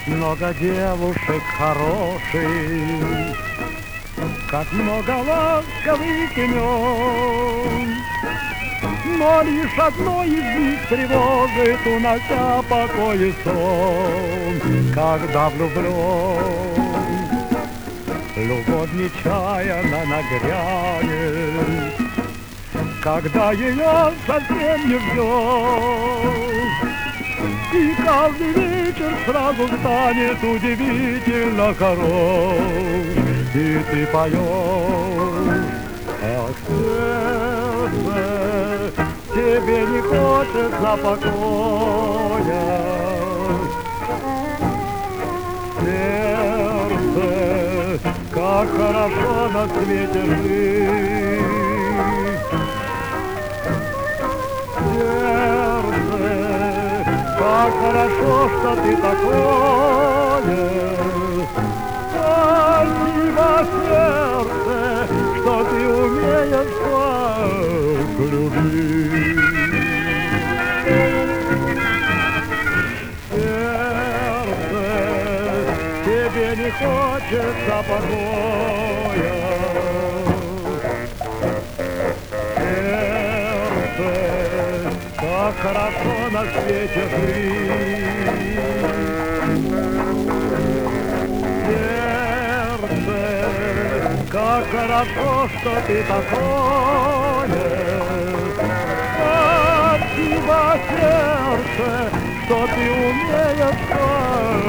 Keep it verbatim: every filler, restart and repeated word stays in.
Как много девушек хороших, как много ласковых имен, но лишь одно из них тревожит, унося покой и сон. Когда влюблен, любовь нечаянно нагрянет, когда ее совсем не ждешь, и каждый вечер сразу станет удивительно хорош. И ты поешь: ах, сердце, тебе не хочется покоя. Сердце, как хорошо на свете жить. Сердце, как хорошо, что ты такое. Спасибо, сердце, что ты умеешь так любить. Сердце, тебе не хочется покоя. Сердце, как хорошо на свете жить. Сердце, как хорошо, что ты такое. Спасибо, сердце, что ты умеешь так